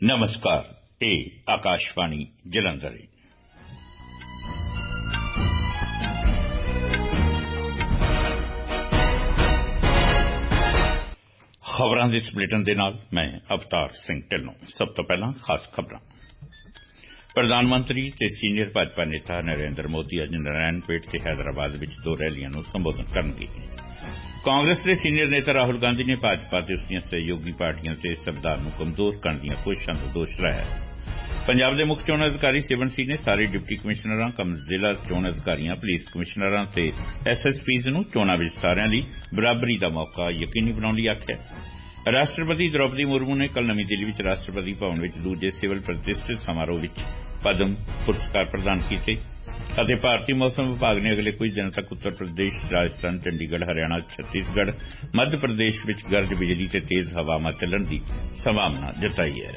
नमस्कार, ਇਹ ਆਕਾਸ਼ਵਾਣੀ ਜਲੰਧਰ ਹੈ। ਖਬਰਾਂ ਦੇ ਇਸ ਬੁਲੇਟਿਨ ਦੇ ਨਾਲ ਮੈਂ ਅਵਤਾਰ ਸਿੰਘ ਢਿੱਲੋਂ। ਸਭ ਤੋਂ ਪਹਿਲਾਂ ਖਾਸ ਖਬਰਾਂ। ਪ੍ਰਧਾਨ ਮੰਤਰੀ ਤੇ ਸੀਨੀਅਰ ਭਾਜਪਾ ਨੇਤਾ ਨਰਿੰਦਰ ਮੋਦੀ ਅੱਜ ਨਾਰਾਇਣਪੇਟ ਤੇ ਹੈਦਰਾਬਾਦ ਵਿੱਚ ਦੋ ਰੈਲੀਆਂ ਨੂੰ ਸੰਬੋਧਨ ਕਰਨਗੇ। ਕਾਂਗਰਸ ਦੇ ਸੀਨੀਅਰ ਨੇਤਾ ਰਾਹੁਲ ਗਾਂਧੀ ਨੇ ਭਾਜਪਾ ਤੇ ਉਸਦੀਆਂ ਸਹਿਯੋਗੀ ਪਾਰਟੀਆਂ ਤੇ ਸੰਵਿਧਾਨ ਨੂੰ ਕਮਜ਼ੋਰ ਕਰਨ ਦੀਆਂ ਕੋਸ਼ਿਸ਼ਾਂ ਦਾ ਦੋਸ਼ ਲਾਇਆ। ਪੰਜਾਬ ਦੇ ਮੁੱਖ ਚੋਣ ਅਧਿਕਾਰੀ ਸਿਵਨ ਸੀ ਨੇ ਸਾਰੇ ਡਿਪਟੀ ਕਮਿਸ਼ਨਰਾਂ ਜ਼ਿਲ੍ਹਾ ਚੋਣ ਅਧਿਕਾਰੀਆਂ ਪੁਲਿਸ ਕਮਿਸ਼ਨਰਾਂ ਤੇ ਐਸਐਸਪੀਜ਼ ਨੂੰ ਚੋਣਾਂ ਵਿੱਚ ਸਾਰਿਆਂ ਲਈ ਬਰਾਬਰੀ ਦਾ ਮੌਕਾ ਯਕੀਨੀ ਬਣਾਉਣ ਲਈ ਆਖਿਆ। ਰਾਸ਼ਟਰਪਤੀ ਦ੍ਰੌਪਦੀ ਮੁਰਮੂ ਨੇ ਕੱਲ੍ਹ ਨਵੀਂ ਦਿੱਲੀ ਵਿੱਚ ਰਾਸ਼ਟਰਪਤੀ ਭਵਨ ਵਿੱਚ ਦੂਜੇ ਸਿਵਲ ਪ੍ਰਤਿਸ਼ਠਿਤ ਸਮਾਰੋਹ ਵਿੱਚ ਪਦਮ ਪੁਰਸਕਾਰ ਪ੍ਰਦਾਨ ਕੀਤੇ ਅਤੇ ਭਾਰਤੀ ਮੌਸਮ ਵਿਭਾਗ ਨੇ ਅਗਲੇ ਕੁਝ ਦਿਨਾਂ ਤੱਕ ਉੱਤਰ ਪ੍ਰਦੇਸ਼, ਰਾਜਸਥਾਨ, ਚੰਡੀਗੜ੍ਹ, ਹਰਿਆਣਾ, ਛੱਤੀਸਗੜ੍ਹ, ਮੱਧ ਪ੍ਰਦੇਸ਼ ਵਿੱਚ ਗਰਜ ਬਿਜਲੀ ਤੇ ਤੇਜ਼ ਹਵਾਵਾਂ ਚੱਲਣ ਦੀ ਸੰਭਾਵਨਾ ਜਤਾਈ ਹੈ।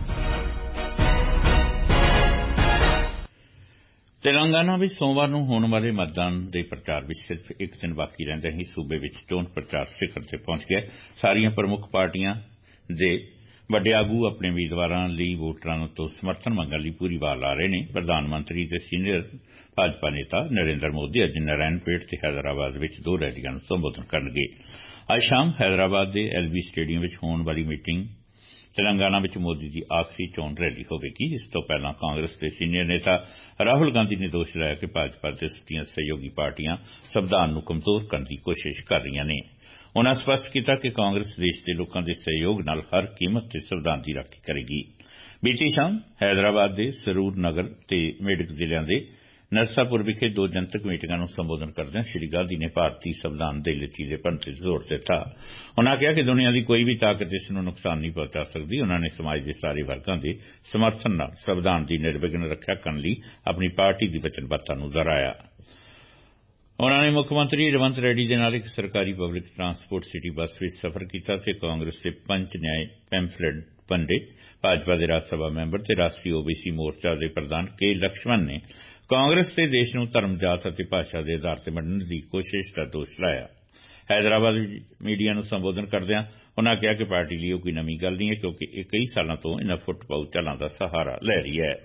ਤੇਲੰਗਾਨਾ ਵਿੱਚ ਸੋਮਵਾਰ ਨੂੰ ਹੋਣ ਵਾਲੇ ਮਤਦਾਨ ਦੇ ਪ੍ਰਚਾਰ ਵਿੱਚ ਸਿਰਫ ਇੱਕ ਦਿਨ ਬਾਕੀ ਰਹਿੰਦਿਆਂ ਹੀ ਸੂਬੇ ਵਿੱਚ ਚੋਣ ਪ੍ਰਚਾਰ ਸਿਖਰ ਤੇ ਪਹੁੰਚ ਗਿਆ। ਸਾਰੀਆਂ ਪ੍ਰਮੁੱਖ ਪਾਰਟੀਆਂ ਦੇ ਵੱਡੇ ਆਗੂ ਆਪਣੇ ਉਮੀਦਵਾਰਾਂ ਲਈ ਵੋਟਰਾਂ ਤੋਂ ਸਮਰਥਨ ਮੰਗਣ ਲਈ ਪੂਰੀ ਵਾਹ ਲਾ ਰਹੇ ਨੇ। ਪ੍ਰਧਾਨ ਮੰਤਰੀ ਤੇ ਸੀਨੀਅਰ ਭਾਜਪਾ ਨੇਤਾ ਨਰਿੰਦਰ ਮੋਦੀ ਅੱਜ ਨਾਰਾਇਣਪੇਟ ਤੇ ਹੈਦਰਾਬਾਦ ਵਿੱਚ ਦੋ ਰੈਲੀਆਂ ਨੂੰ ਸੰਬੋਧਨ ਕਰਨਗੇ। ਅੱਜ ਸ਼ਾਮ ਹੈਦਰਾਬਾਦ ਦੇ ਐਲਬੀ ਸਟੇਡੀਅਮ ਵਿੱਚ ਹੋਣ ਵਾਲੀ ਮੀਟਿੰਗ ਤੇਲੰਗਾਨਾ ਵਿੱਚ ਮੋਦੀ ਦੀ ਆਖਰੀ ਚੋਣ ਰੈਲੀ ਹੋਵੇਗੀ। ਇਸ ਤੋਂ ਪਹਿਲਾਂ ਕਾਂਗਰਸ ਦੇ ਸੀਨੀਅਰ ਨੇਤਾ ਰਾਹੁਲ ਗਾਂਧੀ ਨੇ ਦੋਸ਼ ਲਾਇਆ ਕਿ ਭਾਜਪਾ ਤੇ ਉਸਦੀਆਂ ਸਹਿਯੋਗੀ ਪਾਰਟੀਆਂ ਸੰਵਿਧਾਨ ਨੂੰ ਕਮਜ਼ੋਰ ਕਰਨ ਦੀ ਕੋਸ਼ਿਸ਼ ਕਰ ਰਹੀਆਂ ਨੇ। ਉਨ੍ਹਾਂ ਸਪਸ਼ਟ ਕੀਤਾ ਕਿ ਕਾਂਗਰਸ ਦੇਸ਼ ਦੇ ਲੋਕਾਂ ਦੇ ਸਹਿਯੋਗ ਨਾਲ ਹਰ ਕੀਮਤ ਤੇ ਸੰਵਿਧਾਨ ਦੀ ਰਾਖੀ ਕਰੇਗੀ। ਬੀਤੀ ਸ਼ਾਮ ਹੈਦਰਾਬਾਦ ਦੇ ਸਰੂਰ ਨਗਰ ਤੇ ਮੇਡਕ ਜ਼ਿਲ੍ਹਿਆਂ ਦੇ ਨਰਸਾਪੁਰ ਵਿਖੇ ਦੋ ਜਨਤਕ ਮੀਟਿੰਗਾਂ ਨੂੰ ਸੰਬੋਧਨ ਕਰਦਿਆਂ ਸ੍ਰੀ ਗਾਂਧੀ ਨੇ ਭਾਰਤੀ ਸੰਵਿਧਾਨ ਦੇ ਲਚੀਲੇਪਣ ਤੇ ਜ਼ੋਰ ਦਿੱਤਾ। ਉਨ੍ਹਾਂ ਕਿਹਾ ਕਿ ਦੁਨੀਆ ਦੀ ਕੋਈ ਵੀ ਤਾਕਤ ਇਸ ਨੂੰ ਨੁਕਸਾਨ ਨਹੀਂ ਪਹੁੰਚਾ ਸਕਦੀ। ਉਨ੍ਹਾਂ ਨੇ ਸਮਾਜ ਦੇ ਸਾਰੇ ਵਰਗਾਂ ਦੇ ਸਮਰਥਨ ਨਾਲ ਸੰਵਿਧਾਨ ਦੀ ਨਿਰਵਿਘਨ ਰੱਖਿਆ ਕਰਨ ਲਈ ਆਪਣੀ ਪਾਰਟੀ ਦੀ ਵਚਨਬੱਧਤਾ ਨੂੰ ਦੁਹਰਾਇਆ। ਉਨ੍ਹਾਂ ਨੇ ਮੁੱਖ ਮੰਤਰੀ ਰਵੰਤ ਰੈਡੀ ਦੇ ਨਾਲ ਇੱਕ ਸਰਕਾਰੀ ਪਬਲਿਕ ਟਰਾਂਸਪੋਰਟ ਸਿਟੀ ਬੱਸ ਵਿੱਚ ਸਫ਼ਰ ਕੀਤਾ ਤੇ ਕਾਂਗਰਸ ਦੇ ਪੰਚ ਨਿਆਏ ਪੈਂਫਲੇਟ ਵੰਡੇ। ਭਾਜਪਾ ਦੇ ਰਾਜ ਸਭਾ ਮੈਂਬਰ ਤੇ ਰਾਸ਼ਟਰੀ ਓਬੀਸੀ ਮੋਰਚਾ ਦੇ ਪ੍ਰਧਾਨ ਕੇ ਲਕਸ਼ਮਣ ਨੇ ਕਾਂਗਰਸ ਤੇ ਦੇਸ਼ ਨੂੰ ਧਰਮ, ਜਾਤ ਅਤੇ ਭਾਸ਼ਾ ਦੇ ਆਧਾਰ ਤੇ ਵੰਡਣ ਦੀ ਕੋਸ਼ਿਸ਼ ਦਾ ਦੋਸ਼ ਲਾਇਆ। ਹੈਦਰਾਬਾਦ ਵਿੱਚ ਮੀਡੀਆ ਨੂੰ ਸੰਬੋਧਨ ਕਰਦਿਆਂ ਉਨ੍ਹਾਂ ਕਿਹਾ ਕਿ ਪਾਰਟੀ ਲਈ ਉਹ ਕੋਈ ਨਵੀਂ ਗੱਲ ਨਹੀਂ ਹੈ ਕਿਉਂਕਿ ਇਹ ਕਈ ਸਾਲਾਂ ਤੋਂ ਇਨ੍ਹਾਂ ਫੁੱਟਪਾਊ ਚਾਲਾਂ ਦਾ ਸਹਾਰਾ ਲੈ ਰਹੀ ਹੈ।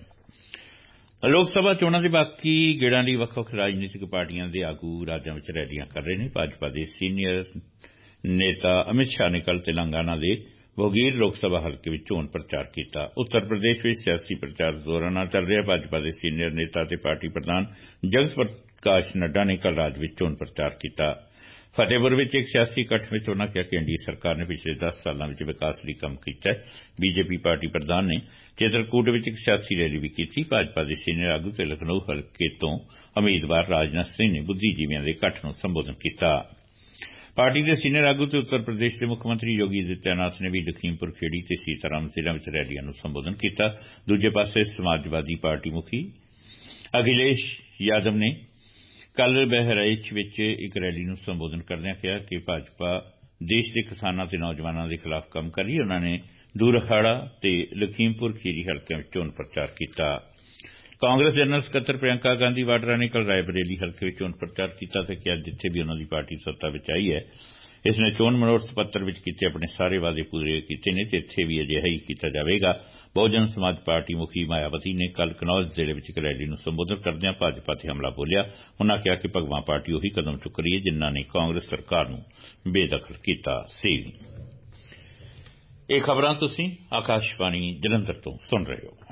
ਲੋਕ ਸਭਾ ਚੋਣਾਂ ਦੇ ਬਾਕੀ ਗੇੜਾਂ ਲਈ ਵੱਖ-ਵੱਖ ਰਾਜਨੀਤਿਕ ਪਾਰਟੀਆਂ ਦੇ ਆਗੂ ਰਾਜਾਂ ਵਿੱਚ ਰੈਲੀਆਂ ਕਰ ਰਹੇ ਨੇ। ਭਾਜਪਾ ਦੇ ਸੀਨੀਅਰ ਨੇਤਾ ਅਮਿਤ ਸ਼ਾਹ ਨੇ ਕੱਲ੍ਹ ਤੇਲੰਗਾਨਾ ਦੇ ਭੋਗੀਰ ਲੋਕ ਸਭਾ ਹਲਕੇ ਵਿੱਚ ਚੋਣ ਪ੍ਰਚਾਰ ਕੀਤਾ। ਉੱਤਰ ਪ੍ਰਦੇਸ਼ ਵਿੱਚ ਸਿਆਸੀ ਪ੍ਰਚਾਰ ਜ਼ੋਰਾਂ ਨਾਲ ਚੱਲ ਰਿਹਾ। ਭਾਜਪਾ ਦੇ ਸੀਨੀਅਰ ਨੇਤਾ ਅਤੇ ਪਾਰਟੀ ਪ੍ਰਧਾਨ ਜਗਤ ਪ੍ਰਕਾਸ਼ ਨੱਡਾ ਨੇ ਕੱਲ੍ਹ ਰਾਜ ਵਿੱਚ ਚੋਣ ਪ੍ਰਚਾਰ ਕੀਤਾ। ਫਤਿਹਪੁਰ ਵਿੱਚ ਇੱਕ ਸਿਆਸੀ ਇਕੱਠ ਵਿੱਚ ਉਨ੍ਹਾਂ ਕਿਹਾ ਕਿ ਐਨਡੀਏ ਸਰਕਾਰ ਨੇ ਪਿਛਲੇ 10 ਸਾਲਾਂ ਵਿੱਚ ਵਿਕਾਸ ਲਈ ਕੰਮ ਕੀਤਾ ਹੈ। ਬੀਜੇਪੀ ਪਾਰਟੀ ਪ੍ਰਧਾਨ ਨੇ ਚਿਤਰਕੂਟ ਵਿੱਚ ਇੱਕ ਸਿਆਸੀ ਰੈਲੀ ਵੀ ਕੀਤੀ। ਭਾਜਪਾ ਦੇ ਸੀਨੀਅਰ ਆਗੂ ਤੇ ਲਖਨਊ ਹਲਕੇ ਤੋਂ ਉਮੀਦਵਾਰ ਰਾਜਨਾਥ ਸਿੰਘ ਨੇ ਬੁੱਧੀਜੀਵੀਆਂ ਦੇ ਇਕੱਠ ਨੂੰ ਸੰਬੋਧਨ ਕੀਤਾ। ਪਾਰਟੀ ਦੇ ਸੀਨੀਅਰ ਆਗੂ ਤੇ ਉੱਤਰ ਪ੍ਰਦੇਸ਼ ਦੇ ਮੁੱਖ ਮੰਤਰੀ ਯੋਗੀ ਆਦਿੱਤਿਆਨਾਥ ਨੇ ਵੀ ਲਖੀਮਪੁਰ ਖੇੜੀ ਤੇ ਸੀਤਾਰਾਮ ਜ਼ਿਲ੍ਹਿਆਂ ਵਿੱਚ ਰੈਲੀਆਂ ਨੂੰ ਸੰਬੋਧਨ ਕੀਤਾ। ਦੂਜੇ ਪਾਸੇ ਸਮਾਜਵਾਦੀ ਪਾਰਟੀ ਮੁਖੀ ਅਖਿਲੇਸ਼ ਯਾਦਵ ਨੇ ਕੱਲ੍ਹ ਬਹਰਾਈਚ ਵਿੱਚ ਇੱਕ ਰੈਲੀ ਨੂੰ ਸੰਬੋਧਨ ਕਰਦਿਆਂ ਕਿਹਾ ਕਿ ਭਾਜਪਾ ਦੇਸ਼ ਦੇ ਕਿਸਾਨਾਂ ਤੇ ਨੌਜਵਾਨਾਂ ਦੇ ਖਿਲਾਫ ਕੰਮ ਕਰ ਰਹੀ ਹੈ। ਉਨ੍ਹਾਂ ਨੇ ਦੂਰਹਾੜਾ ਤੇ ਲਖੀਮਪੁਰ ਖੀਰੀ ਹਲਕਿਆਂ ਵਿੱਚ ਚੋਣ ਪ੍ਰਚਾਰ ਕੀਤਾ। ਕਾਂਗਰਸ ਜਨਰਲ ਸਕੱਤਰ ਪ੍ਰਿਅੰਕਾ ਗਾਂਧੀ ਵਾਡਰਾ ਨੇ ਕੱਲ੍ਹ ਰਾਏਬਰੇਲੀ ਹਲਕੇ ਵਿੱਚ ਚੋਣ ਪ੍ਰਚਾਰ ਕੀਤਾ ਤੇ ਕਿਹਾ ਜਿੱਥੇ ਵੀ ਉਨ੍ਹਾਂ ਦੀ ਪਾਰਟੀ ਸੱਤਾ ਵਿੱਚ ਆਈ ਹੈ ਇਸ ਨੇ ਚੋਣ ਮਨੋਰਥ ਪੱਤਰ ਵਿੱਚ ਕੀਤੇ ਆਪਣੇ ਸਾਰੇ ਵਾਅਦੇ ਪੂਰੇ ਕੀਤੇ ਨੇ ਤੇ ਇੱਥੇ ਵੀ ਅਜਿਹਾ ਹੀ ਕੀਤਾ ਜਾਵੇਗਾ। ਬਹੁਜਨ ਸਮਾਜ ਪਾਰਟੀ ਮੁਖੀ ਮਾਇਆਵਤੀ ਨੇ ਕੱਲ੍ਹ ਕਨੌਜ ਜ਼ਿਲ੍ਹੇ ਵਿੱਚ ਇੱਕ ਰੈਲੀ ਨੂੰ ਸੰਬੋਧਨ ਕਰਦਿਆਂ ਭਾਜਪਾ ਤੇ ਹਮਲਾ ਬੋਲਿਆ। ਉਨ੍ਹਾਂ ਕਿਹਾ ਕਿ ਭਗਵਾਂ ਪਾਰਟੀ ਉਹੀ ਕਦਮ ਚੁੱਕ ਰਹੀ ਹੈ ਜਿਨ੍ਹਾਂ ਨੇ ਕਾਂਗਰਸ ਸਰਕਾਰ ਨੂੰ ਬੇਦਖਲ ਕੀਤਾ ਸੀ। ਇਹ ਖਬਰਾਂ ਤੁਸੀਂ ਆਕਾਸ਼ਵਾਣੀ ਜਲੰਧਰ ਤੋਂ ਸੁਣ ਰਹੇ ਹੋ।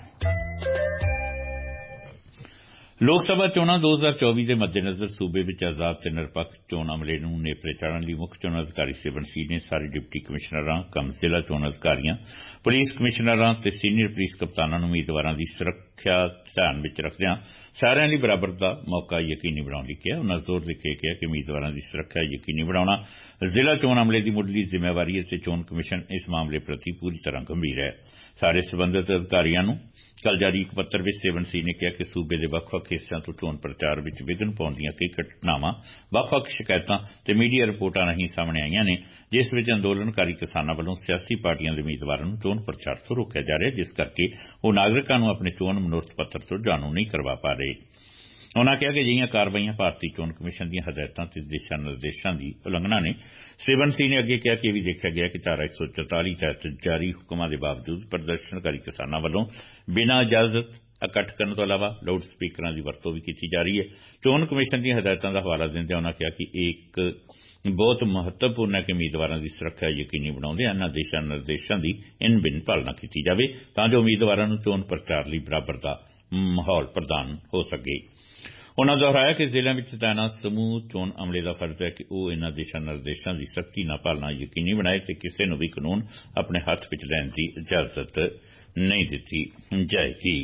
ਲੋਕ ਸਭਾ ਚੋਣਾਂ 2024 ਦੇ ਮੱਦੇਨਜ਼ਰ ਸੂਬੇ ਵਿੱਚ ਆਜ਼ਾਦ ਤੇ ਨਿਰਪੱਖ ਚੋਣ ਅਮਲੇ ਨੂੰ ਨੇਪਰੇ ਚਾੜ੍ਹਨ ਲਈ ਮੁੱਖ ਚੋਣ ਅਧਿਕਾਰੀ ਸਿਵਨ ਸੀ ਨੇ ਸਾਰੇ ਡਿਪਟੀ ਕਮਿਸ਼ਨਰਾਂ ਜ਼ਿਲ੍ਹਾ ਚੋਣ ਅਧਿਕਾਰੀਆਂ ਪੁਲਿਸ ਕਮਿਸ਼ਨਰਾਂ ਤੇ ਸੀਨੀਅਰ ਪੁਲਿਸ ਕਪਤਾਨਾਂ ਨੂੰ ਉਮੀਦਵਾਰਾਂ ਦੀ ਸੁਰੱਖਿਆ ਧਿਆਨ ਵਿੱਚ ਰੱਖਦਿਆਂ ਸਾਰਿਆਂ ਲਈ ਬਰਾਬਰ ਦਾ ਮੌਕਾ ਯਕੀਨੀ ਬਣਾਉਣ ਲਈ ਕਿਹਾ। ਉਨ੍ਹਾਂ ਜ਼ੋਰ ਦੇ ਕੇ ਕਿਹਾ ਕਿ ਉਮੀਦਵਾਰਾਂ ਦੀ ਸੁਰੱਖਿਆ ਯਕੀਨੀ ਬਣਾਉਣਾ ਜ਼ਿਲ੍ਹਾ ਚੋਣ ਅਮਲੇ ਦੀ ਮੁੱਢਲੀ ਜ਼ਿੰਮੇਵਾਰੀ ਹੈ ਅਤੇ ਚੋਣ ਕਮਿਸ਼ਨ ਇਸ ਮਾਮਲੇ ਪ੍ਰਤੀ ਪੂਰੀ ਤਰ੍ਹਾਂ ਗੰਭੀਰ ਹੈ। ਸਾਰੇ ਸਬੰਧਤ ਅਧਿਕਾਰੀਆਂ ਨੂੰ ਕੱਲ੍ਹ ਜਾਰੀ ਇੱਕ ਪੱਤਰ ਵਿੱਚ ਸਿਵਨ ਸੀ ਨੇ ਕਿਹਾ ਕਿ ਸੂਬੇ ਦੇ ਵੱਖ-ਵੱਖ ਹਿੱਸਿਆਂ ਤੋਂ ਚੋਣ ਪ੍ਰਚਾਰ ਵਿੱਚ ਵਿਘਨ ਪਾਉਂਦੀਆਂ ਕਈ ਘਟਨਾਵਾਂ ਵੱਖ-ਵੱਖ ਸ਼ਿਕਾਇਤਾਂ ਤੇ ਮੀਡੀਆ ਰਿਪੋਰਟਾਂ ਰਾਹੀਂ ਸਾਹਮਣੇ ਆਈਆਂ ਨੇ ਜਿਸ ਵਿੱਚ ਅੰਦੋਲਨਕਾਰੀ ਕਿਸਾਨਾਂ ਵੱਲੋਂ ਸਿਆਸੀ ਪਾਰਟੀਆਂ ਦੇ ਉਮੀਦਵਾਰਾਂ ਨੂੰ ਚੋਣ ਪ੍ਰਚਾਰ ਤੋਂ ਰੋਕਿਆ ਜਾ ਰਿਹਾ ਜਿਸ ਕਰਕੇ ਉਹ ਨਾਗਰਿਕਾਂ ਨੂੰ ਆਪਣੇ ਚੋਣ ਮਨੋਰਥ ਪੱਤਰ ਤੋਂ ਜਾਣੂ ਨਹੀਂ ਕਰਵਾ ਪਾ ਰਹੇ। ਉਨ੍ਹਾਂ ਕਿਹਾ ਕਿ ਅਜਿਹੀਆਂ ਕਾਰਵਾਈਆਂ ਭਾਰਤੀ ਚੋਣ ਕਮਿਸ਼ਨ ਦੀਆਂ ਹਦਾਇਤਾਂ ਤੇ ਦਿਸ਼ਾ ਨਿਰਦੇਸ਼ਾਂ ਦੀ ਉਲੰਘਣਾ ਨੇ। ਸਿਵਨ ਸਿੰਘ ਨੇ ਅੱਗੇ ਕਿਹਾ ਕਿ ਇਹ ਵੀ ਦੇਖਿਆ ਗਿਆ ਕਿ ਧਾਰਾ 144 ਤਹਿਤ ਜਾਰੀ ਹੁਕਮਾਂ ਦੇ ਬਾਵਜੂਦ ਪ੍ਰਦਰਸ਼ਨਕਾਰੀ ਕਿਸਾਨਾਂ ਵੱਲੋਂ ਬਿਨਾਂ ਇਜਾਜ਼ਤ ਇਕੱਠ ਕਰਨ ਤੋਂ ਇਲਾਵਾ ਲਾਊਡ ਸਪੀਕਰਾਂ ਦੀ ਵਰਤੋਂ ਵੀ ਕੀਤੀ ਜਾ ਰਹੀ ਹੈ। ਚੋਣ ਕਮਿਸ਼ਨ ਦੀਆਂ ਹਦਾਇਤਾਂ ਦਾ ਹਵਾਲਾ ਦਿੰਦਿਆਂ ਉਨ੍ਹਾਂ ਕਿਹਾ ਕਿ ਇਹ ਇੱਕ ਬਹੁਤ ਮਹੱਤਵਪੂਰਨ ਹੈ ਕਿ ਉਮੀਦਵਾਰਾਂ ਦੀ ਸੁਰੱਖਿਆ ਯਕੀਨੀ ਬਣਾਉਂਦੇ ਇਨ੍ਹਾਂ ਦਿਸ਼ਾ ਨਿਰਦੇਸ਼ਾਂ ਦੀ ਇਨ-ਬਿਨ ਪਾਲਣਾ ਕੀਤੀ ਜਾਵੇ ਤਾਂ ਜੋ ਉਮੀਦਵਾਰਾਂ ਨੂੰ ਚੋਣ ਪ੍ਰਚਾਰ ਲਈ ਬਰਾਬਰ ਦਾ ਮਾਹੌਲ ਪ੍ਰਦਾਨ ਹੋ ਸਕੇ। ਉਨ੍ਹਾਂ ਦੁਹਰਾਇਆ ਕਿ ਜ਼ਿਲ੍ਹਿਆਂ ਵਿੱਚ ਤਾਇਨਾਤ ਸਮੂਹ ਚੋਣ ਅਮਲੇ ਦਾ ਫਰਜ਼ ਹੈ ਕਿ ਉਹ ਇਨ੍ਹਾਂ ਦਿਸ਼ਾ ਨਿਰਦੇਸ਼ਾਂ ਦੀ ਸਖਤੀ ਨਾਲ ਪਾਲਣਾ ਯਕੀਨੀ ਬਣਾਏ ਤੇ ਕਿਸੇ ਨੂੰ ਵੀ ਕਾਨੂੰਨ ਆਪਣੇ ਹੱਥ ਵਿੱਚ ਲੈਣ ਦੀ ਇਜਾਜ਼ਤ ਨਹੀਂ ਦਿੱਤੀ ਜਾਏਗੀ।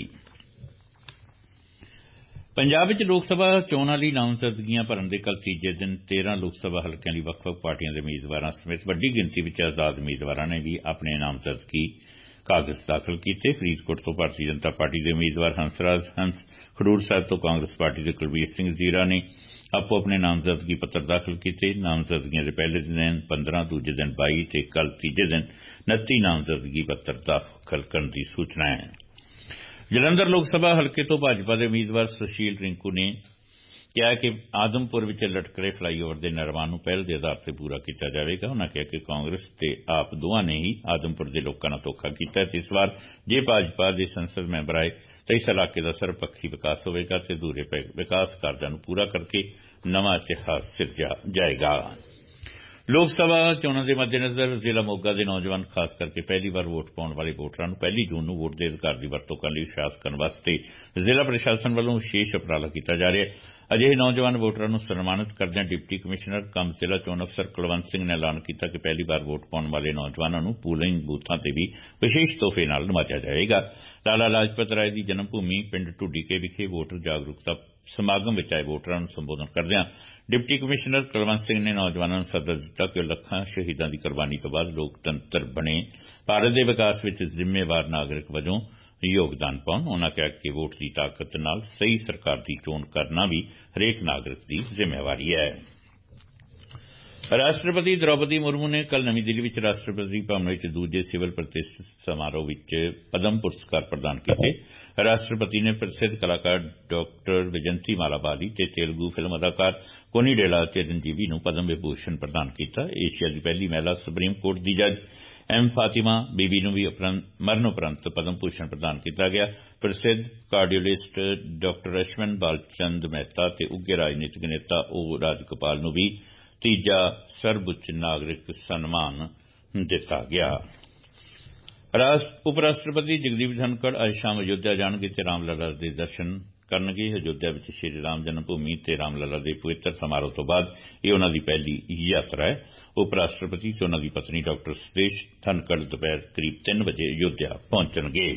ਪੰਜਾਬ ਵਿੱਚ ਲੋਕ ਸਭਾ ਚੋਣਾਂ ਲਈ ਨਾਮਜ਼ਦਗੀਆਂ ਭਰਨ ਦੇ ਕੱਲ੍ਹ ਤੀਜੇ ਦਿਨ 13 ਲੋਕ ਸਭਾ ਹਲਕਿਆਂ ਲਈ ਵੱਖ-ਵੱਖ ਪਾਰਟੀਆਂ ਦੇ ਉਮੀਦਵਾਰਾਂ ਸਮੇਤ ਵੱਡੀ ਗਿਣਤੀ ਵਿੱਚ ਆਜ਼ਾਦ ਉਮੀਦਵਾਰਾਂ ਨੇ ਵੀ ਆਪਣੇ ਨਾਮਜ਼ਦਗੀ ਕਾਗਜ਼ ਦਾਖਲ ਕੀਤੇ। ਫਰੀਦਕੋਟ ਤੋਂ ਭਾਰਤੀ ਜਨਤਾ ਪਾਰਟੀ ਦੇ ਉਮੀਦਵਾਰ ਹੰਸਰਾਜ ਹੰਸ, ਖਡੂਰ ਸਾਹਿਬ ਤੋਂ ਕਾਂਗਰਸ ਪਾਰਟੀ ਦੇ ਕੁਲਬੀਰ ਸਿੰਘ ਜ਼ੀਰਾ ਨੇ ਆਪੋ ਆਪਣੇ ਨਾਮਜ਼ਦਗੀ ਪੱਤਰ ਦਾਖਲ ਕੀਤੇ। ਨਾਮਜ਼ਦਗੀਆਂ ਦੇ ਪਹਿਲੇ ਦਿਨ 15, ਦੂਜੇ ਦਿਨ 22 ਤੇ ਕੱਲ੍ਹ ਤੀਜੇ ਦਿਨ 29 ਨਾਮਜ਼ਦਗੀ ਪੱਤਰ ਦਾਖਲ ਕਰਨ ਦੀ ਸੂਚਨਾ ਹੈ। ਜਲੰਧਰ ਲੋਕ ਸਭਾ ਹਲਕੇ ਤੋਂ ਭਾਜਪਾ ਦੇ ਉਮੀਦਵਾਰ ਸੁਸ਼ੀਲ ਰਿੰਕੂ ਨੇ ਕਿਹਾ ਕਿ ਆਦਮਪੁਰ ਵਿੱਚ ਲਟਕੜੇ ਫਲਾਈਓਵਰ ਦੇ ਨਿਰਮਾਣ ਨੂੰ ਪਹਿਲ ਦੇ ਆਧਾਰ ਤੇ ਪੂਰਾ ਕੀਤਾ ਜਾਵੇਗਾ। ਉਨ੍ਹਾਂ ਕਿਹਾ ਕਿ ਕਾਂਗਰਸ ਤੇ ਆਪ ਦੋਵਾਂ ਨੇ ਹੀ ਆਦਮਪੁਰ ਦੇ ਲੋਕਾਂ ਨਾਲ ਧੋਖਾ ਕੀਤਾ ਤੇ ਇਸ ਵਾਰ ਜੇ ਭਾਜਪਾ ਦੇ ਸੰਸਦ ਮੈਂਬਰ ਆਏ ਤਾਂ ਇਸ ਇਲਾਕੇ ਦਾ ਸਰਬਪੱਖੀ ਵਿਕਾਸ ਹੋਵੇਗਾ ਤੇ ਅਧੂਰੇ ਪਏ ਵਿਕਾਸ ਕਾਰਜਾਂ ਨੂੰ ਪੂਰਾ ਕਰਕੇ ਨਵਾਂ ਇਤਿਹਾਸ ਸਿਰਜਿਆ ਜਾਏਗਾ। ਲੋਕ ਸਭਾ ਚੋਣਾਂ ਦੇ ਮੱਦੇਨਜ਼ਰ ਜ਼ਿਲ੍ਹਾ ਮੋਗਾ ਦੇ ਨੌਜਵਾਨ ਖਾਸ ਕਰਕੇ ਪਹਿਲੀ ਵਾਰ ਵੋਟ ਪਾਉਣ ਵਾਲੇ ਵੋਟਰਾਂ ਨੂੰ 1 ਜੂਨ ਨੂੰ ਵੋਟ ਦੇ ਅਧਿਕਾਰ ਦੀ ਵਰਤੋਂ ਕਰਨ ਲਈ ਉਤਸ਼ਾਹਿਤ ਕਰਨ ਵਾਸਤੇ ਜ਼ਿਲ੍ਹਾ ਪ੍ਰਸ਼ਾਸਨ ਵੱਲੋਂ ਵਿਸ਼ੇਸ਼ ਉਪਰਾਲਾ ਕੀਤਾ ਜਾ ਰਿਹਾ ਹੈ। ਅਜਿਹੇ ਨੌਜਵਾਨ ਵੋਟਰਾਂ ਨੂੰ ਸਨਮਾਨਿਤ ਕਰਦਿਆਂ ਡਿਪਟੀ ਕਮਿਸ਼ਨਰ ਕਮ ਜ਼ਿਲ੍ਹਾ ਚੋਣ ਅਫਸਰ ਕੁਲਵੰਤ ਸਿੰਘ ਨੇ ਐਲਾਨ ਕੀਤਾ ਕਿ ਪਹਿਲੀ ਵਾਰ ਵੋਟ ਪਾਉਣ ਵਾਲੇ ਨੌਜਵਾਨਾਂ ਨੂੰ ਪੋਲਿੰਗ ਬੂਥਾਂ ਤੇ ਵੀ ਵਿਸ਼ੇਸ਼ ਤੋਹਫੇ ਨਾਲ ਨਵਾਜਿਆ ਜਾਏਗਾ। ਲਾਲਾ ਲਾਜਪਤ ਰਾਏ ਦੀ ਜਨਮ ਭੂਮੀ ਪਿੰਡ ਢੁੱਡੀਕੇ ਵਿਖੇ ਵੋਟਰ ਜਾਗਰੂਕਤਾ ਸਮਾਗਮ ਵਿੱਚ ਆਏ ਵੋਟਰਾਂ ਨੂੰ ਸੰਬੋਧਨ ਕਰਦਿਆਂ ਡਿਪਟੀ ਕਮਿਸ਼ਨਰ ਕੁਲਵੰਤ ਸਿੰਘ ਨੇ ਨੌਜਵਾਨਾਂ ਨੂੰ ਸੱਦਾ ਦਿੱਤਾ ਕਿ ਉਹ ਲੱਖਾਂ ਸ਼ਹੀਦਾਂ ਦੀ ਕੁਰਬਾਨੀ ਤੋਂ ਬਾਅਦ ਲੋਕਤੰਤਰ ਬਣੇ ਭਾਰਤ ਦੇ ਵਿਕਾਸ ਵਿੱਚ ਜ਼ਿੰਮੇਵਾਰ ਨਾਗਰਿਕ ਵਜੋਂ ਯੋਗਦਾਨ ਪਾਉਣ। ਉਨ੍ਹਾਂ ਕਿਹਾ ਕਿ ਵੋਟ ਦੀ ਤਾਕਤ ਨਾਲ ਸਹੀ ਸਰਕਾਰ ਦੀ ਚੋਣ ਕਰਨਾ ਵੀ ਹਰੇਕ ਨਾਗਰਿਕ ਦੀ ਜ਼ਿੰਮੇਵਾਰੀ ਹੈ। ਰਾਸ਼ਟਰਪਤੀ ਦ੍ਰੌਪਦੀ ਮੁਰਮੂ ਨੇ ਕੱਲ੍ਹ ਨਵੀਂ ਦਿੱਲੀ ਵਿੱਚ ਰਾਸ਼ਟਰਪਤੀ ਭਵਨ ਵਿੱਚ ਦੂਜੇ ਸਿਵਲ ਪ੍ਰਤਿਸ਼ਠਿਤ ਸਮਾਰੋਹ ਵਿੱਚ ਪਦਮ ਪੁਰਸਕਾਰ ਪ੍ਰਦਾਨ ਕੀਤੇ। ਰਾਸ਼ਟਰਪਤੀ ਨੇ ਪ੍ਰਸਿੱਧ ਕਲਾਕਾਰ ਡਾਕਟਰ ਵਿਜੰਤੀ ਮਾਲਾ ਬਾਲੀ ਤੇ ਤੇਲਗੂ ਫਿਲਮ ਅਦਾਕਾਰ ਕੋਨੀਡੇਲਾ ਚਿਰੰਜੀਵੀ ਨੂੰ ਪਦਮ ਵਿਭੂਸ਼ਣ ਪ੍ਰਦਾਨ ਕੀਤਾ। ਏਸ਼ੀਆ ਦੀ ਪਹਿਲੀ ਮਹਿਲਾ ਸੁਪਰੀਮ ਕੋਰਟ ਦੀ ਜੱਜ ਐਮ ਫਾਤਿਮਾ ਬੀਬੀ ਨੂੰ ਵੀ ਮਰਨ ਉਪਰੰਤ ਪਦਮ ਭੂਸ਼ਣ ਪ੍ਰਦਾਨ ਕੀਤਾ ਗਿਆ। ਪ੍ਰਸਿੱਧ ਕਾਰਡੀਓਲਿਸਟ ਡਾਕਟਰ ਅਸ਼ਵਨ ਬਾਲਚੰਦ ਮਹਿਤਾ ਤੇ ਉੱਘੇ ਰਾਜਨੀਤਿਕ ਨੇਤਾ ਓ ਰਾਜਗੋਪਾਲ ਨੂੰ ਵੀ ਤੀਜਾ ਸਰਵਉੱਚ ਨਾਗਰਿਕ ਸਨਮਾਨ ਦਿੱਤਾ ਗਿਆ। ਉਪ ਰਾਸ਼ਟਰਪਤੀ ਜਗਦੀਪ ਧਨਖੜ ਅੱਜ ਸ਼ਾਮ ਅਯੁੱਧਿਆ ਜਾਣਗੇ ਤੇ ਰਾਮਲਲਾ ਦੇ ਦਰਸ਼ਨ ਕਰਨਗੇ। ਅਯੁੱਧਿਆ ਵਿੱਚ ਸ਼੍ਰੀ ਰਾਮ ਜਨਮ ਭੂਮੀ ਤੇ ਰਾਮਲਲਾ ਦੇ ਪਵਿੱਤਰ ਸਮਾਰੋਹ ਤੋਂ ਬਾਅਦ ਇਹ ਉਨ੍ਹਾਂ ਦੀ ਪਹਿਲੀ ਯਾਤਰਾ ਹੈ। ਉਪ ਰਾਸ਼ਟਰਪਤੀ ਤੇ ਉਨ੍ਹਾਂ ਦੀ ਪਤਨੀ ਡਾਕਟਰ ਸੁਦੇਸ਼ ਧਨਖੜ ਦੁਪਹਿਰ ਕਰੀਬ 3 ਵਜੇ ਅਯੁੱਧਿਆ ਪਹੁੰਚਣਗੇ।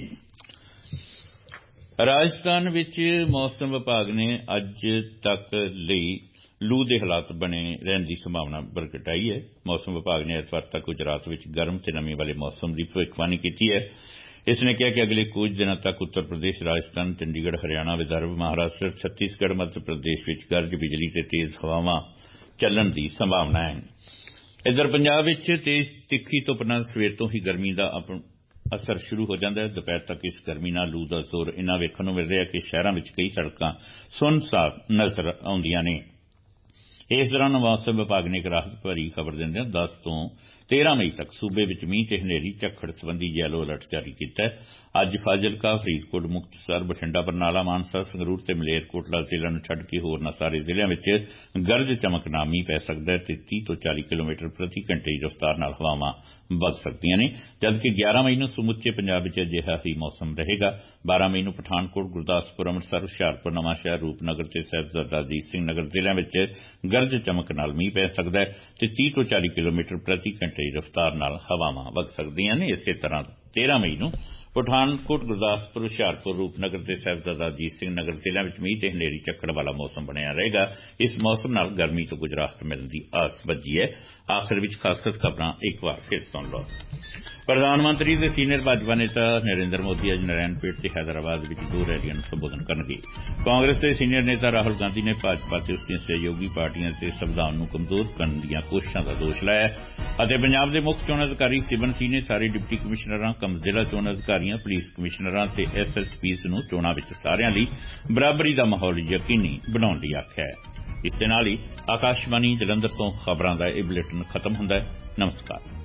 ਰਾਜਸਥਾਨ ਵਿੱਚ ਮੌਸਮ ਵਿਭਾਗ ਨੇ ਅੱਜ ਤੱਕ ਲਈ ਲੂ ਦੇ ਹਾਲਾਤ ਬਣੇ ਰਹਿਣ ਦੀ ਸੰਭਾਵਨਾ ਪ੍ਰਗਟਾਈ ਹੈ। ਮੌਸਮ ਵਿਭਾਗ ਨੇ ਐਤਵਾਰ ਤੱਕ ਗੁਜਰਾਤ ਵਿੱਚ ਗਰਮ ਤੇ ਨਮੀ ਵਾਲੇ ਮੌਸਮ ਦੀ ਭਵਿੱਖਬਾਣੀ ਕੀਤੀ ਹੈ। ਇਸ ਨੇ ਕਿਹਾ ਕਿ ਅਗਲੇ ਕੁਝ ਦਿਨਾਂ ਤੱਕ ਉੱਤਰ ਪ੍ਰਦੇਸ਼, ਰਾਜਸਥਾਨ, ਚੰਡੀਗੜ੍ਹ, ਹਰਿਆਣਾ, ਵਿਦਰਭ, ਮਹਾਰਾਸ਼ਟਰ, ਛੱਤੀਸਗੜ੍ਹ, ਮੱਧ ਪ੍ਰਦੇਸ਼ ਵਿੱਚ ਗਰਜ ਬਿਜਲੀ ਤੇ ਤੇਜ਼ ਹਵਾਵਾਂ ਚੱਲਣ ਦੀ ਸੰਭਾਵਨਾ ਹੈ। ਇੱਧਰ ਪੰਜਾਬ ਵਿੱਚ ਤੇਜ਼ ਤਿੱਖੀ ਧੁੱਪ ਨਾਲ ਸਵੇਰ ਤੋਂ ਹੀ ਗਰਮੀ ਦਾ ਅਸਰ ਸ਼ੁਰੂ ਹੋ ਜਾਂਦਾ ਹੈ। ਦੁਪਹਿਰ ਤੱਕ ਇਸ ਗਰਮੀ ਨਾਲ ਲੂ ਦਾ ਜ਼ੋਰ ਇੰਨਾ ਵੇਖਣ ਨੂੰ ਮਿਲ ਰਿਹਾ ਕਿ ਸ਼ਹਿਰਾਂ ਵਿੱਚ ਕਈ ਸੜਕਾਂ ਸੁੰਨਸਾਨ ਨਜ਼ਰ ਆਉਂਦੀਆਂ ਨੇ। ਇਸ ਦੌਰਾਨ ਮੌਸਮ ਵਿਭਾਗ ਨੇ ਇੱਕ ਰਾਹਤ ਭਰੀ ਖਬਰ ਦਿੰਦਿਆਂ 10 ਤੋਂ 13 ਮਈ ਤੱਕ ਸੂਬੇ ਵਿੱਚ ਮੀਂਹ ਤੇ ਹਨੇਰੀ ਝੱਖੜ ਸੰਬੰਧੀ ਯੈਲੋ ਅਲਰਟ ਜਾਰੀ ਕੀਤਾ ਹੈ। ਅੱਜ ਫਾਜ਼ਿਲਕਾ, ਫਰੀਦਕੋਟ, ਮੁਕਤਸਰ, ਬਠਿੰਡਾ, ਬਰਨਾਲਾ, ਮਾਨਸਾ, ਸੰਗਰੂਰ ਤੇ ਮਲੇਰਕੋਟਲਾ ਜ਼ਿਲ੍ਹਿਆਂ ਨੂੰ ਛੱਡ ਕੇ ਹੋਰਨਾਂ ਸਾਰੇ ਜ਼ਿਲ੍ਹਿਆਂ ਵਿੱਚ ਗਰਜ ਚਮਕ ਨਾਲ ਮੀਂਹ ਪੈ ਸਕਦਾ ਹੈ ਤੇ 30 ਤੋਂ 40 ਕਿਲੋਮੀਟਰ ਪ੍ਰਤੀ ਘੰਟੇ ਦੀ ਰਫ਼ਤਾਰ ਨਾਲ ਹਵਾਵਾਂ ਵਗ ਸਕਦੀਆਂ ਨੇ, ਜਦਕਿ 11 ਮਈ ਨੂੰ ਸਮੁੱਚੇ ਪੰਜਾਬ ਵਿੱਚ ਅਜਿਹਾ ਹੀ ਮੌਸਮ ਰਹੇਗਾ। 12 ਮਈ ਨੂੰ ਪਠਾਨਕੋਟ, ਗੁਰਦਾਸਪੁਰ, ਅੰਮ੍ਰਿਤਸਰ, ਹੁਸ਼ਿਆਰਪੁਰ, ਨਵਾਂਸ਼ਹਿਰ, ਰੂਪਨਗਰ ਤੇ ਸਾਹਿਬਜ਼ਾਦਾ ਅਜੀਤ ਸਿੰਘ ਨਗਰ ਜ਼ਿਲ੍ਹਿਆਂ ਵਿੱਚ ਗਰਜ ਚਮਕ ਨਾਲ ਮੀਂਹ ਪੈ ਸਕਦਾ ਹੈ ਤੇ 30 ਤੋਂ 40 ਕਿਲੋਮੀਟਰ ਪ੍ਰਤੀ ਘੰਟੇ ਦੀ ਰਫ਼ਤਾਰ ਨਾਲ ਹਵਾਵਾਂ ਵਗ ਸਕਦੀਆਂ ਨੇ। ਇਸੇ ਤਰ੍ਹਾਂ 13 ਮਈ ਨੂੰ ਪਠਾਨਕੋਟ, ਗੁਰਦਾਸਪੁਰ, ਹੁਸ਼ਿਆਰਪੁਰ, ਰੂਪਨਗਰ ਤੇ ਸਾਹਿਬਜ਼ਾਦਾ ਅਜੀਤ ਸਿੰਘ ਨਗਰ ਜ਼ਿਲ੍ਹਿਆਂ ਵਿੱਚ ਮੀਂਹ ਤੇ ਹਨੇਰੀ ਝੱਖੜ ਵਾਲਾ ਮੌਸਮ ਬਣਿਆ ਰਹੇਗਾ। ਇਸ ਮੌਸਮ ਨਾਲ ਗਰਮੀ ਤੋਂ ਕੁਝ ਰਾਹਤ ਮਿਲਣ ਦੀ ਆਸ ਬੱਝੀ ਹੈ। ਆਖਰ ਵਿੱਚ ਖਾਸ ਖਬਰਾਂ ਇੱਕ ਵਾਰ ਫਿਰ ਸੁਣ ਲਓ। ਪ੍ਰਧਾਨ ਮੰਤਰੀ ਤੇ ਸੀਨੀਅਰ ਭਾਜਪਾ ਨੇਤਾ ਨਰਿੰਦਰ ਮੋਦੀ ਅੱਜ ਨਾਰਾਇਣਪੇਟ ਤੇ ਹੈਦਰਾਬਾਦ ਵਿੱਚ 2 ਰੈਲੀਆਂ ਨੂੰ ਸੰਬੋਧਨ ਕਰਨਗੇ। ਕਾਂਗਰਸ ਦੇ ਸੀਨੀਅਰ ਨੇਤਾ ਰਾਹੁਲ ਗਾਂਧੀ ਨੇ ਭਾਜਪਾ ਤੇ ਉਸ ਦੀਆਂ ਸਹਿਯੋਗੀ ਪਾਰਟੀਆਂ ਤੇ ਸੰਵਿਧਾਨ ਨੂੰ ਕਮਜ਼ੋਰ ਕਰਨ ਦੀਆਂ ਕੋਸ਼ਿਸ਼ਾਂ ਦਾ ਦੋਸ਼ ਲਾਇਆ ਅਤੇ ਪੰਜਾਬ ਦੇ ਮੁੱਖ ਚੋਣ ਅਧਿਕਾਰੀ ਸਿਬਨ ਸਿੰਘ ਨੇ ਸਾਰੇ ਡਿਪਟੀ ਕਮਿਸ਼ਨਰਾਂ, ਹੁਕਮ ਜ਼ਿਲ੍ਹਾ ਚੋਣ ਅਧਿਕਾਰੀਆਂ, ਪੁਲਿਸ ਕਮਿਸ਼ਨਰਾਂ ਤੇ SSPs ਨੂੰ ਚੋਣਾਂ ਵਿੱਚ ਸਾਰਿਆਂ ਲਈ ਬਰਾਬਰੀ ਦਾ ਮਾਹੌਲ ਯਕੀਨੀ ਬਣਾਉਣ ਲਈ ਆਖਿਆ ਹੈ। ਇਸ ਦੇ ਨਾਲ ਹੀ ਆਕਾਸ਼ਵਾਣੀ ਜਲੰਧਰ ਤੋਂ ਖਬਰਾਂ ਦਾ ਇਹ ਬੁਲੇਟਿਨ ਖਤਮ ਹੁੰਦਾ ਹੈ। ਨਮਸਕਾਰ।